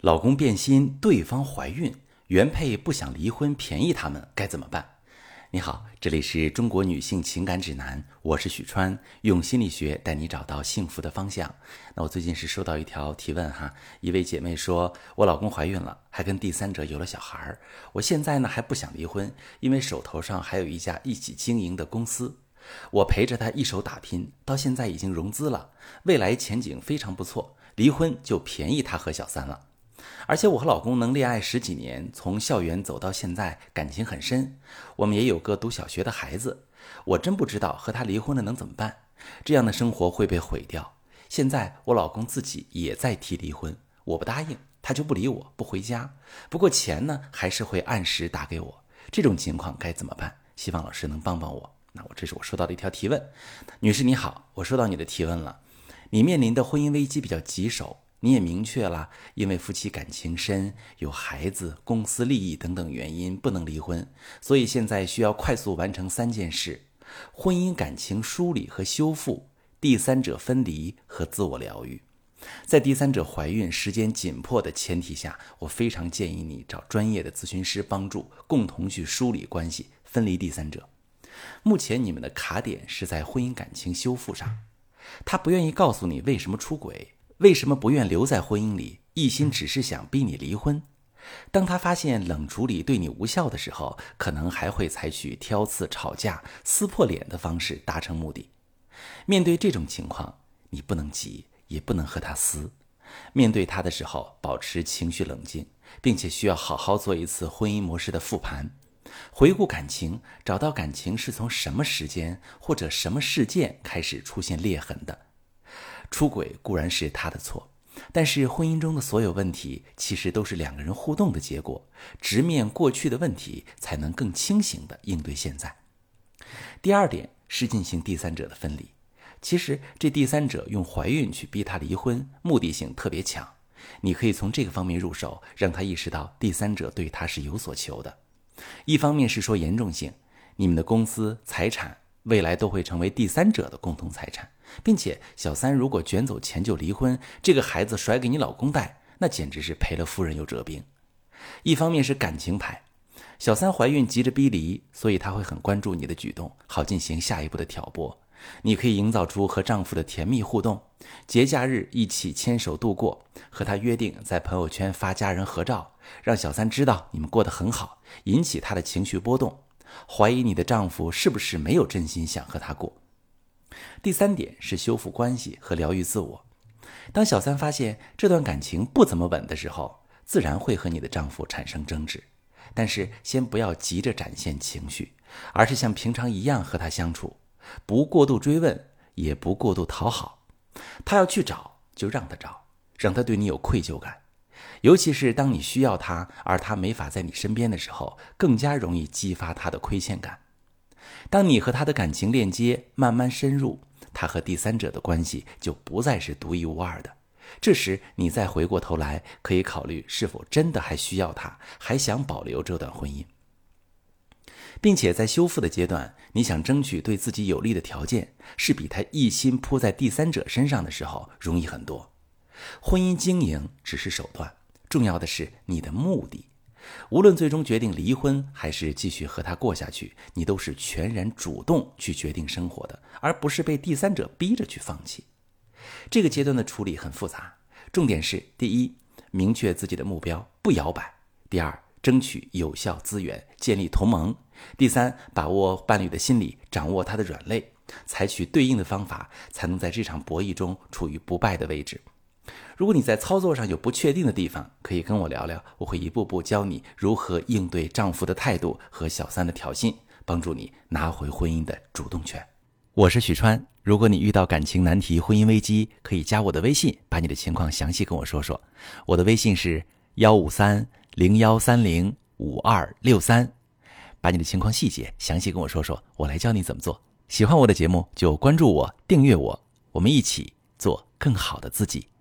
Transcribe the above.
老公变心，对方怀孕，原配不想离婚，便宜他们该怎么办？你好，这里是中国女性情感指南，我是许川，用心理学带你找到幸福的方向。那我最近是收到一条提问一位姐妹说，我老公怀孕了，还跟第三者有了小孩，我现在呢还不想离婚，因为手头上还有一家一起经营的公司，我陪着他一手打拼，到现在已经融资了，未来前景非常不错，离婚就便宜他和小三了。而且我和老公能恋爱10几年，从校园走到现在，感情很深，我们也有个读小学的孩子，我真不知道和他离婚了能怎么办，这样的生活会被毁掉。现在我老公自己也在提离婚，我不答应，他就不理我，不回家，不过钱呢还是会按时打给我，这种情况该怎么办？希望老师能帮帮我。这是我收到的一条提问。女士你好，我收到你的提问了，你面临的婚姻危机比较棘手，你也明确了，因为夫妻感情深，有孩子、公司利益等等原因不能离婚，所以现在需要快速完成3件事：婚姻感情梳理和修复，第三者分离和自我疗愈。在第三者怀孕时间紧迫的前提下，我非常建议你找专业的咨询师帮助，共同去梳理关系，分离第三者。目前你们的卡点是在婚姻感情修复上，他不愿意告诉你为什么出轨，为什么不愿留在婚姻里，一心只是想逼你离婚。当他发现冷处理对你无效的时候，可能还会采取挑刺、吵架、撕破脸的方式达成目的。面对这种情况，你不能急，也不能和他撕。面对他的时候，保持情绪冷静，并且需要好好做一次婚姻模式的复盘，回顾感情，找到感情是从什么时间或者什么事件开始出现裂痕的。出轨固然是他的错，但是婚姻中的所有问题其实都是2个人互动的结果，直面过去的问题才能更清醒地应对现在。第2点是进行第三者的分离。其实这第三者用怀孕去逼他离婚，目的性特别强，你可以从这个方面入手，让他意识到第三者对他是有所求的。一方面是说严重性，你们的公司、财产未来都会成为第三者的共同财产，并且小三如果卷走钱就离婚，这个孩子甩给你老公带，那简直是赔了夫人又折兵。一方面是感情牌，小三怀孕急着逼离，所以她会很关注你的举动，好进行下一步的挑拨。你可以营造出和丈夫的甜蜜互动，节假日一起牵手度过，和他约定在朋友圈发家人合照，让小三知道你们过得很好，引起她的情绪波动，怀疑你的丈夫是不是没有真心想和他过。第3点是修复关系和疗愈自我。当小三发现这段感情不怎么稳的时候，自然会和你的丈夫产生争执，但是先不要急着展现情绪，而是像平常一样和他相处，不过度追问，也不过度讨好。他要去找就让他找，让他对你有愧疚感，尤其是当你需要他而他没法在你身边的时候，更加容易激发他的亏欠感。当你和他的感情链接慢慢深入，他和第三者的关系就不再是独一无二的。这时你再回过头来，可以考虑是否真的还需要他，还想保留这段婚姻。并且在修复的阶段，你想争取对自己有利的条件，是比他一心扑在第三者身上的时候容易很多。婚姻经营只是手段，重要的是你的目的。无论最终决定离婚还是继续和他过下去，你都是全然主动去决定生活的，而不是被第三者逼着去放弃。这个阶段的处理很复杂，重点是：第1，明确自己的目标，不摇摆；第2，争取有效资源，建立同盟；第3，把握伴侣的心理，掌握他的软肋，采取对应的方法，才能在这场博弈中处于不败的位置。如果你在操作上有不确定的地方，可以跟我聊聊，我会一步步教你如何应对丈夫的态度和小三的挑衅，帮助你拿回婚姻的主动权。我是许川，如果你遇到感情难题、婚姻危机，可以加我的微信，把你的情况详细跟我说说。我的微信是15301305263，把你的情况细节详细跟我说说，我来教你怎么做。喜欢我的节目就关注我、订阅我，我们一起做更好的自己。